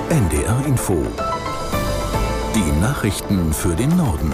NDR Info. Die Nachrichten für den Norden.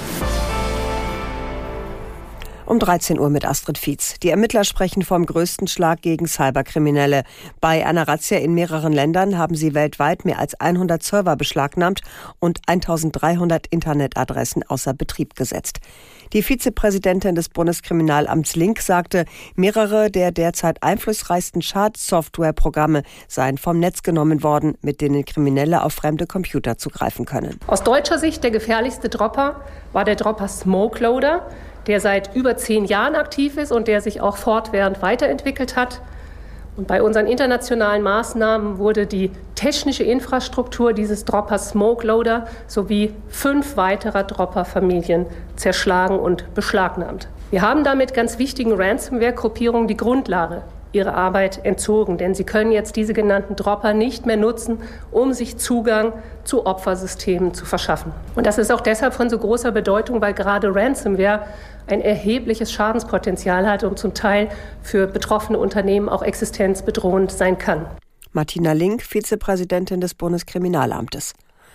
Um 13 Uhr mit Astrid Fietz. Die Ermittler sprechen vom größten Schlag gegen Cyberkriminelle. Bei einer Razzia in mehreren Ländern haben sie weltweit mehr als 100 Server beschlagnahmt und 1300 Internetadressen außer Betrieb gesetzt. Die Vizepräsidentin des Bundeskriminalamts Link sagte, mehrere der derzeit einflussreichsten Schadsoftwareprogramme seien vom Netz genommen worden, mit denen Kriminelle auf fremde Computer zugreifen können. Aus deutscher Sicht der gefährlichste Dropper war der Dropper Smokeloader, der seit über 10 Jahren aktiv ist und der sich auch fortwährend weiterentwickelt hat. Und bei unseren internationalen Maßnahmen wurde die technische Infrastruktur dieses Droppers Smokeloader sowie 5 weiterer Dropper-Familien zerschlagen und beschlagnahmt. Wir haben damit ganz wichtigen Ransomware-Gruppierungen die Grundlage ihrer Arbeit entzogen, denn sie können jetzt diese genannten Dropper nicht mehr nutzen, um sich Zugang zu Opfersystemen zu verschaffen. Und das ist auch deshalb von so großer Bedeutung, weil gerade Ransomware ein erhebliches Schadenspotenzial hat und zum Teil für betroffene Unternehmen auch existenzbedrohend sein kann. Martina Link, Vizepräsidentin des Bundeskriminalamtes.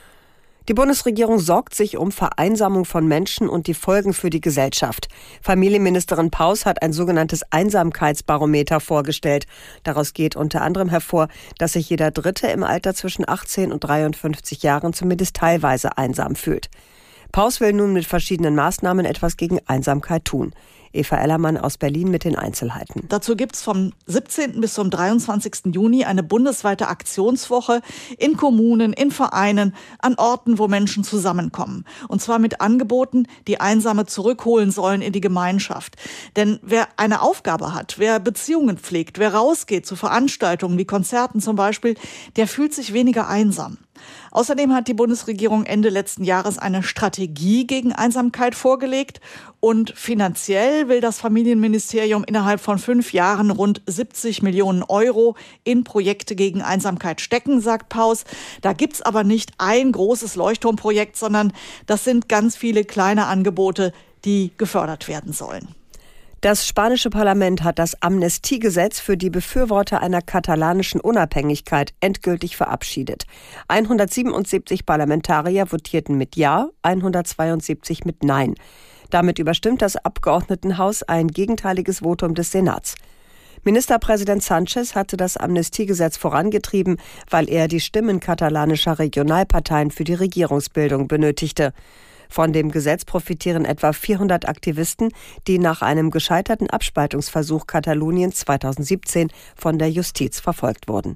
Die Bundesregierung sorgt sich um Vereinsamung von Menschen und die Folgen für die Gesellschaft. Familienministerin Paus hat ein sogenanntes Einsamkeitsbarometer vorgestellt. Daraus geht unter anderem hervor, dass sich jeder Dritte im Alter zwischen 18 und 53 Jahren zumindest teilweise einsam fühlt. Paus will nun mit verschiedenen Maßnahmen etwas gegen Einsamkeit tun. Eva Ellermann aus Berlin mit den Einzelheiten. Dazu gibt es vom 17. bis zum 23. Juni eine bundesweite Aktionswoche in Kommunen, in Vereinen, an Orten, wo Menschen zusammenkommen. Und zwar mit Angeboten, die Einsame zurückholen sollen in die Gemeinschaft. Denn wer eine Aufgabe hat, wer Beziehungen pflegt, wer rausgeht zu Veranstaltungen wie Konzerten zum Beispiel, der fühlt sich weniger einsam. Außerdem hat die Bundesregierung Ende letzten Jahres eine Strategie gegen Einsamkeit vorgelegt und finanziell will das Familienministerium innerhalb von 5 Jahren rund 70 Millionen Euro in Projekte gegen Einsamkeit stecken, sagt Paus. Da gibt's aber nicht ein großes Leuchtturmprojekt, sondern das sind ganz viele kleine Angebote, die gefördert werden sollen. Das spanische Parlament hat das Amnestiegesetz für die Befürworter einer katalanischen Unabhängigkeit endgültig verabschiedet. 177 Parlamentarier votierten mit Ja, 172 mit Nein. Damit überstimmt das Abgeordnetenhaus ein gegenteiliges Votum des Senats. Ministerpräsident Sánchez hatte das Amnestiegesetz vorangetrieben, weil er die Stimmen katalanischer Regionalparteien für die Regierungsbildung benötigte. Von dem Gesetz profitieren etwa 400 Aktivisten, die nach einem gescheiterten Abspaltungsversuch Kataloniens 2017 von der Justiz verfolgt wurden.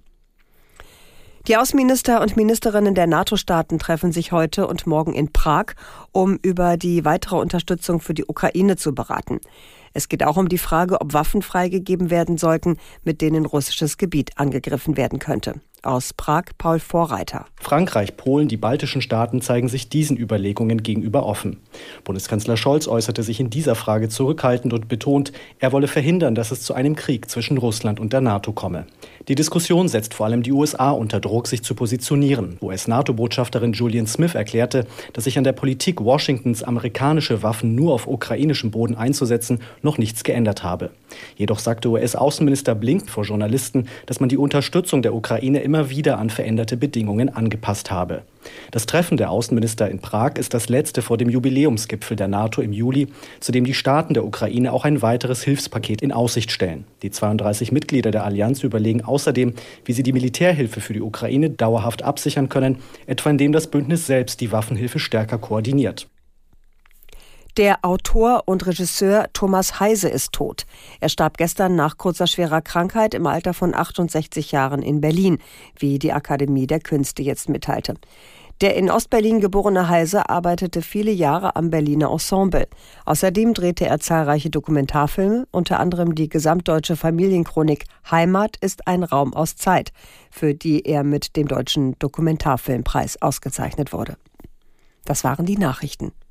Die Außenminister und Ministerinnen der NATO-Staaten treffen sich heute und morgen in Prag, um über die weitere Unterstützung für die Ukraine zu beraten. Es geht auch um die Frage, ob Waffen freigegeben werden sollten, mit denen russisches Gebiet angegriffen werden könnte. Aus Prag Paul Vorreiter. Frankreich, Polen, die baltischen Staaten zeigen sich diesen Überlegungen gegenüber offen. Bundeskanzler Scholz äußerte sich in dieser Frage zurückhaltend und betont, er wolle verhindern, dass es zu einem Krieg zwischen Russland und der NATO komme. Die Diskussion setzt vor allem die USA unter Druck, sich zu positionieren. US-NATO-Botschafterin Julian Smith erklärte, dass sich an der Politik Washingtons, amerikanische Waffen nur auf ukrainischem Boden einzusetzen, noch nichts geändert habe. Jedoch sagte US-Außenminister Blinken vor Journalisten, dass man die Unterstützung der Ukraine immer wieder an veränderte Bedingungen angepasst habe. Das Treffen der Außenminister in Prag ist das letzte vor dem Jubiläumsgipfel der NATO im Juli, zu dem die Staaten der Ukraine auch ein weiteres Hilfspaket in Aussicht stellen. Die 32 Mitglieder der Allianz überlegen außerdem, wie sie die Militärhilfe für die Ukraine dauerhaft absichern können, etwa indem das Bündnis selbst die Waffenhilfe stärker koordiniert. Der Autor und Regisseur Thomas Heise ist tot. Er starb gestern nach kurzer schwerer Krankheit im Alter von 68 Jahren in Berlin, wie die Akademie der Künste jetzt mitteilte. Der in Ostberlin geborene Heise arbeitete viele Jahre am Berliner Ensemble. Außerdem drehte er zahlreiche Dokumentarfilme, unter anderem die gesamtdeutsche Familienchronik Heimat ist ein Raum aus Zeit, für die er mit dem Deutschen Dokumentarfilmpreis ausgezeichnet wurde. Das waren die Nachrichten.